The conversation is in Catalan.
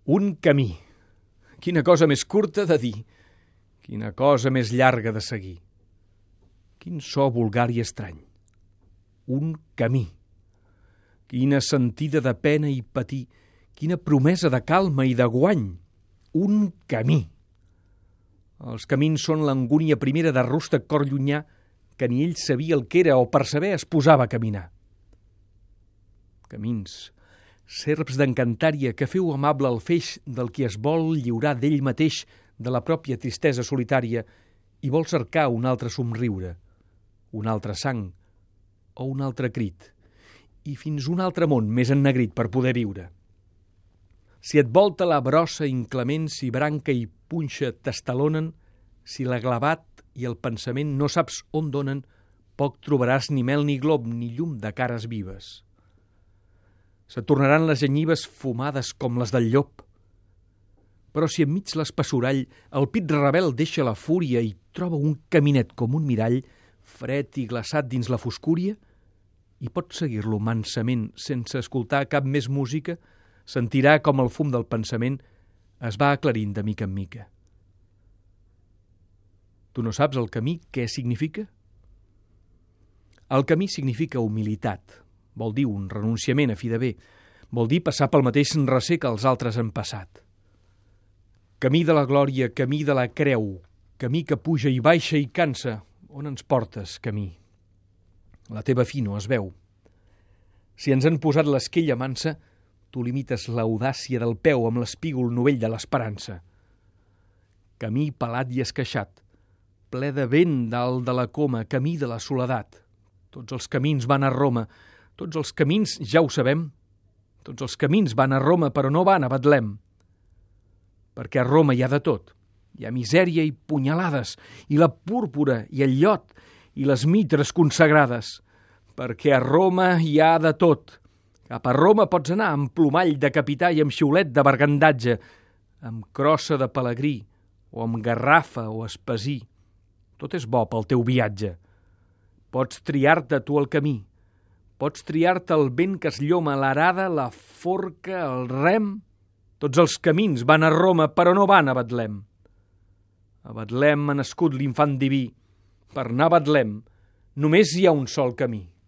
Un camí. Quina cosa més curta de dir. Quina cosa més llarga de seguir. Quin so vulgar i estrany. Un camí. Quina sentida de pena i patir. Quina promesa de calma i de guany. Un camí. Els camins són l'angúnia primera de rústec cor llunyà que ni ell sabia el que era o per saber es posava a caminar. Camins, serps d'encantària que feu amable el feix del qui es vol lliurar d'ell mateix de la pròpia tristesa solitària i vol cercar un altre somriure, un altre sang o un altre crit, i fins un altre món més ennegrit per poder viure. Si et volta la brossa inclement, si branca i punxa t'estalonen, si l'aglavat i el pensament no saps on donen, poc trobaràs ni mel ni glob ni llum de cares vives. Se tornaran les genyives fumades com les del llop. Però si enmig l'espessorall el pit rebel deixa la fúria i troba un caminet com un mirall, fred i glaçat dins la foscúria, i pot seguir-lo mansament sense escoltar cap més música, sentirà com el fum del pensament es va aclarint de mica en mica. Tu no saps el camí què significa? El camí significa humilitat. Vol dir un renunciament a fi de bé. Vol dir passar pel mateix recer que els altres han passat. Camí de la glòria, camí de la creu, camí que puja i baixa i cansa. On ens portes, camí? La teva fi no es veu. Si ens han posat l'esquella mansa, tu limites l'audàcia del peu amb l'espígol novell de l'esperança. Camí pelat i esqueixat, ple de vent dalt de la coma, camí de la soledat. Tots els camins van a Roma, tots els camins ja ho sabem. Tots els camins van a Roma, però no van a Betlem. Perquè a Roma hi ha de tot. Hi ha misèria i punyalades, i la púrpura i el llot, i les mitres consagrades. Perquè a Roma hi ha de tot. Cap a Roma pots anar amb plomall de capità i amb xiulet de bergandatge, amb crossa de pelegrí, o amb garrafa o espasí. Tot és bo pel teu viatge. Pots triar-te tu el camí. Pots triar-te el vent que es lloma, l'arada, la forca, el rem. Tots els camins van a Roma, però no van a Betlem. A Betlem ha nascut l'infant diví. Per anar a Betlem només hi ha un sol camí.